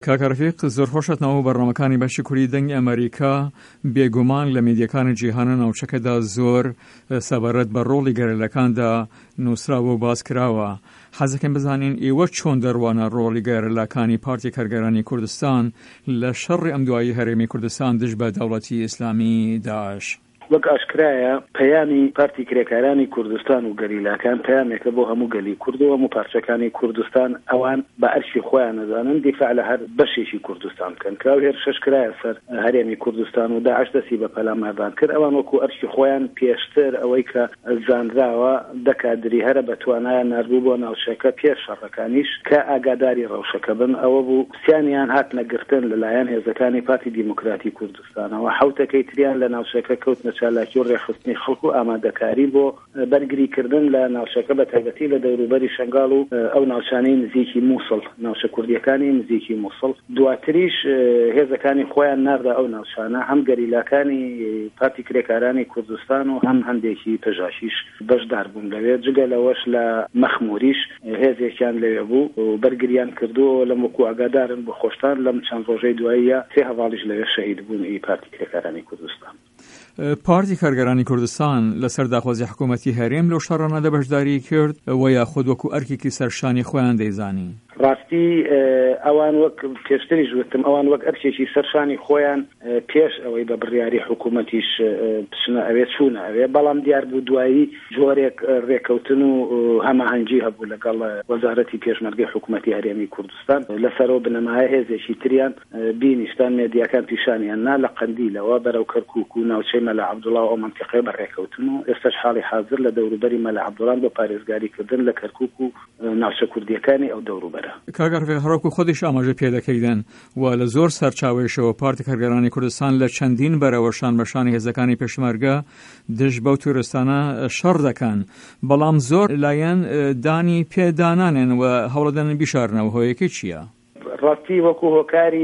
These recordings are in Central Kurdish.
کاکە ڕەفیق زۆر خۆشەتنەوە بەڕنامەکانی بەشی کوردی دەنگی ئەمریکا بێگومان لە میدیەکانی جیهانە ناوچەکەدا زۆر سەبارەت بە ڕۆڵی گەرەلەکاندا نووسراوە و باس کراوە. حەزەکەم بزانین ئێوە چۆن دەڕوانە ڕۆڵی گەرەلەکانی پارتی کارگەرانی کوردستان لە شەڕی ئەم دوایی هەرێمی کوردستان دژ بە دەوڵەتی ئیسلامی داعش. وەک ئاشکرایە پەیامی پارتی کرێکارانی کوردستان و گەریلاکان پەیامێکە بۆ هەموو گەلی کورد و هەموو پارچەکانی کوردستان ئەوان بە ئەرشی خۆیان نەزانن دیفاع لە هەر بەشێکی کوردستان بکەن کە هێر شەشکرایە سەر هەرێمی کوردستان و داعش دەستی بە پەلاماردان کرد ئەوان وەکو ئەرشی خۆیان پێشتر ئەوەی کە زانراوە دەکادری هەرە بە توانایە ناردبوو بۆ ناوچەکە پێش شەڕەکانیش کە ئاگاداری ڕەوشەکە بن ئەوە بوو سیانیان هات نەگرتن لەلایەن هێزەکانی پارتی دیموکراتی کوردستانەوە حوتەکەی تریان لە ناوچەکە کەوتنە چالاکی و ڕێخستنی خەڵک و ئامادەکاری بۆ بەرگریکردن لە ناوچەکە بە تایبەتی لە دەوروبەری شنگاڵ و ئەو ناوچانەی نزیکی مووسڵ ناوچە کوردیەکانی نزیکی مووسڵ دواتریش هێزەکانی خۆیان ناردا ئەو ناوچانە هەم گەریلاکانی پارتی کرێکارانی کوردستان و هەم هەندێکی پەژاشیش بەشدار بوون لەوێ جگە لەوەش لە مەخموریش هێزێکیان لەوێ بوو و بەرگریان کردو لەم وەکو ئاگادارن بۆ خۆشتان لەم چەند ڕۆژەی دواییە سێ هەواڵیش لەوێ شەهید بوون پارتی کرێکارانی کوردستان. پارتی کارگەرانی کوردستان لەسەر داخوازی حکوومەتی هەرێم لەو شەڕانەدا بەشداری کرد و یاخود وەکو ئەرکێکی سەرشانی خۆیان دەیزانی. ڕاستی ئەوان وەک پێشتریش وتم ئەوان وەک ئەرکێکی سەرشانی خۆیان پێش ئەوەی بە بڕیاری حکوومەتیش بچنە ئەوێ چوونە ئەوێ بەڵام دیار بوو دوایی جۆرێک ڕێکەوتن و هەماهەنگی هەبوو لەگەڵ وەزارەتی پێشمەرگەی حکوومەتی هەرێمی کوردستان لەسەرەوە بنەمایە هێزێکی تریان بینیشتان مێدیاکان پیشانیان نا لە قەندیلەوە بەرەو کەرکووک و ناوچەی مەلا عەبدوڵڵا و منتیقەی بەڕێکەوتن و ئێستاش حاڵی حاضر لە دەوروبەری مەلا عەبدوڵڵا بۆ پارێزگاریکردن لە کەرکووک و ناوچە کوردیەکانی ئەو دەوروبەرە. کاگەر هەروەکو خۆدیش ئاماژە پێ دەکەیدەن و لە زۆر سەرچاوێشەوە پارتی کارگەرانی کوردستان لە چەندین بەرەوە شانبەشانی هێزەکانی پێشمەرگە دژ بەو تووڕستانە شەڕ دەکەن بەڵام زۆر لایەن دانی پێدانانێن و هەوڵەدەن بیشارنەوە هۆیەکەی چییە؟ ڕاستی وەکو هۆکاری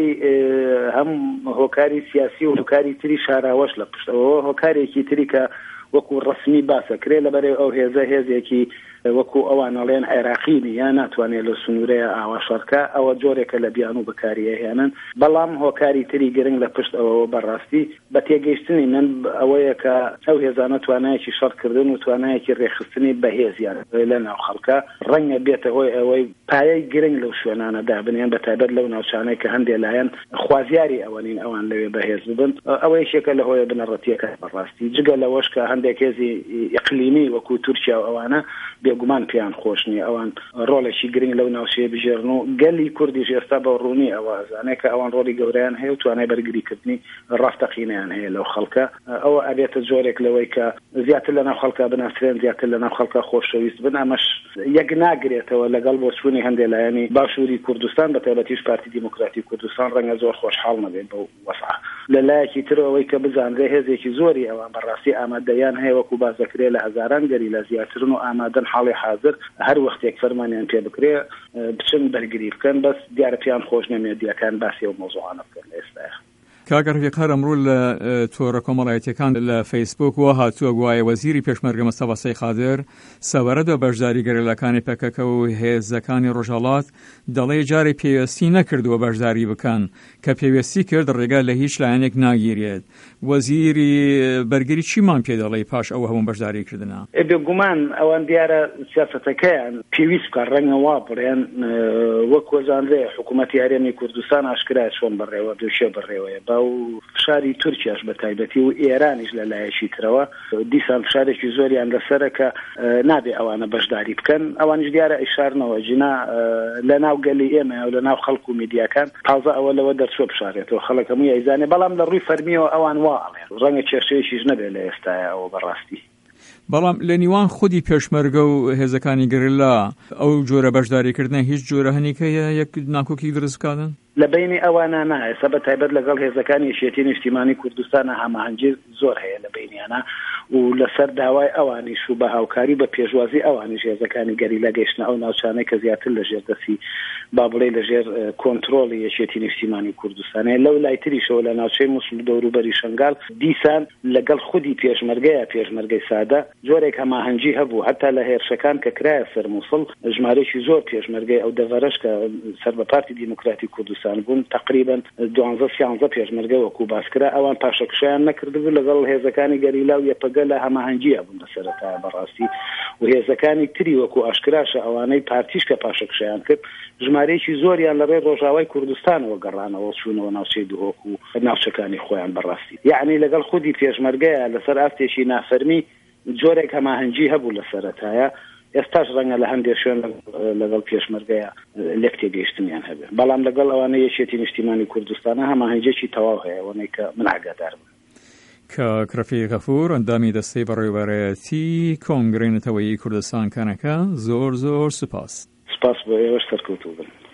هەم هۆکاری سیاسی و هۆکاری تری شاراوەش لە پشتەوە هۆکارێکی تری کە وەکو ڕسمی باسەکرێ لەبەرێ ئەو هێزێکی وەکو ئەوانەڵێن عێراقینی یا ناتوانێت لە سنوورەیە ئاوا شەڕکە ئەوە جۆرێکە لە بیان و بەکاریە هێنن بەڵام هۆکاری تری گرنگ لە پشت ئەوە بەڕاستی بە تێگەیشتنی من ئەوەیە کە ئەو هێزانە توانایەکی شەڕکردن و توانایەکی ڕێخستنی بەهێزیان لە ناو خەڵکە ڕەنگە بێتە هۆی ئەوەی پایەی گرنگ لەو شوێنانەدا بنیان بە تایبەت لەو ناوچانەی کە هەندێک لایەن خوازیاری ئەوەنین ئەوان لەوێ بەهێز ببن ئەوە یەکێکە لە هۆیە بنەڕەتیەکە بەڕاستی جگە لەوەش کە هەندێک هێزی ئیقلیمی وەکو تورکیا و ئەوانە بێگومان پێیان خۆش نییە ئەوان ڕۆڵێکی گرنگ لەو ناوچەیە بژێرن و گەلی کوردیش ئێستا بە ڕوونی ئەوە زانێت کە ئەوان ڕۆڵی گەورەیان هەیە و توانای بەرگریکردنی ڕاستەقینەیان هەیە لەو خەڵکە ئەوە ئەبێتە جۆرێک لەوەی کە زیاتر لە ناو خەڵکە بناسرێن زیاتر لە ناو خەڵکە خۆشەویست بن ئەمەش یەک ناگرێتەوە لەگەڵ بۆ چوونی هەندێک لایەنی باشووری کوردستان بە تایبەتیش پارتی دیموکراتی کوردستان ڕەنگە زۆر خۆشحاڵ نەبێت بەو وەسع لەلایەکی ترەوەی کە بزانرێ هێزێکی زۆری ئەوان بەڕاستی ئامادەیان هەیە وەکو بازەکرێ لە هەزاران گەری لە زیاترن و ئامادەن حاڵی حاضر هەر وەختێک فەرمانیان پێ بکرێ بچن بەرگری بکەن بەس دیارە پێیان خۆش نەمێدیەکان باسی و مۆزوعانە بکەن لە ئێستاە. کاگەر ڕەفیق ئەمڕۆ لە تۆڕە کۆمەڵایەتیەکان لە فەیسبوک و هاتووە گوایە وەزیری پێشمەرگە مەستەفا سەیخادر سەبارەت بە بەشداری گەرەلەکانی پەکەکە و هێزەکانی ڕۆژهەڵات دەڵێ جارێ پێویستی نەکردووە بەشداری بکەن کە پێویستی کرد ڕێگا لە هیچ لایەنێک ناگیرێت وەزیری بەرگری چیمان پێ دەڵێ پاش ئەوە هەموو بەشداریکردنە؟ بێگومان ئەوان دیارە سیاسەتەکەیان پێویست بکە ڕەنگە وا بڕێن وەک وەزانرێ حکوومەتی هەرێمی کوردستان ئاشکرایە چۆن بڕێوە دووشێ بڕێوەیە و فشاری تورکیاش بە تایبەتی و ئێرانیش لە لایەشی ترەوە دیسان فشارێکی زۆریان لەسەرە کە نابێ ئەوانە بەشداری بکەن ئەوانش دیارە ئیشارنەوە جنا لە ناو گەلی ئێمە و لە ناو خەڵک و میدیاکان تازە ئەوە لەوە دەرچوە بشارێتەوە خەڵک هەمووی ئەیزانێ بەڵام لە ڕووی فەرمیەوە ئەوان واڵێن ڕەنگە کێشەیەکیش نەبێت لە ئێستاە ئەوە بەڕاستی بەڵام لە نیوان خودی پێشمەرگە و هێزەکانی گەریلا ئەو جۆرە بەشداریکردن هیچ جۆرە هەنیکەیە یەک ناکۆکی دروستکردن لە بینی ئەوانە نایە سە بە تایبەت لەگەڵ هێزەکانی یەکێتی نیشتیمانی کوردستانە هەماهەنگی زۆر هەیە لە بینیانە و لەسەر داوای ئەوانیش و بە هاوکاری بە پێشوازی ئەوانیش هێزەکانی گەریلا گەیشتن ئەو ناوچانەی کە زیاتر لەژێر دەستی با بڵێ لەژێر کۆنتڕۆڵی یەکێتی نیشتیمانی کوردستانەیە. لەو لای تریشەوە لە ناوچەی مووسڵ دەوروبەری شنگال دیسان لەگەڵ خودی پێشمەرگەی سادە جۆرێک هەماهەنگی هەبوو، حتا لە هێرشەکان کە کرایە سەر مووسڵ ژمارەی زۆر پێشمەرگەی ئەو دەڤەرەش کە سەر بە پارتی دیموکراتی کوردستان بوون تقریبا 12-13 پێشمەرگە وەکو باسکرا ئەوان پاشەکشیان نەکردبوو لەگەڵ هێزەکانی گەریلا و یەپەگە لە هەماهەنگیە بوون بەسەرەتا بەڕاستی و هێزەکانی تری وەکو ئاشکراشە ئەوانەی پارتیش کە پاشەکشیان کرد ژمارەیەکی زۆریان لەڕێ ڕۆژاوای کوردستانەوە گەڕانەوە چوونەوە ناوچەی دوهۆک و ناوچەکانی خۆیان بەڕاستی. یعنی لەگەڵ خودی پێشمەرگەیە لەسەر ئاستێکی نافەرمی جۆرێک هەماهەنگی هەبوو لەسەرەتایە. ئێستاش ڕەنگە لە هەندێک شوێن لەگەڵ پێشمەرگەیە لێک تێگەیشتنیان هەبێ، بەڵام لەگەڵ ئەوانە یەکێتی نیشتیمانی کوردستانە هەماهەنگێکی تەواو هەیە وەنەی کە من ئاگادار بم. کە رەفیق غەفور ئەندامی دەستەی بەڕێوەبەرەتی کۆنگرەی نەتەوەیی کوردستان کانەکە زۆر سوپاس. سپاس بۆ ئێوەش سەرکەوتوو بن.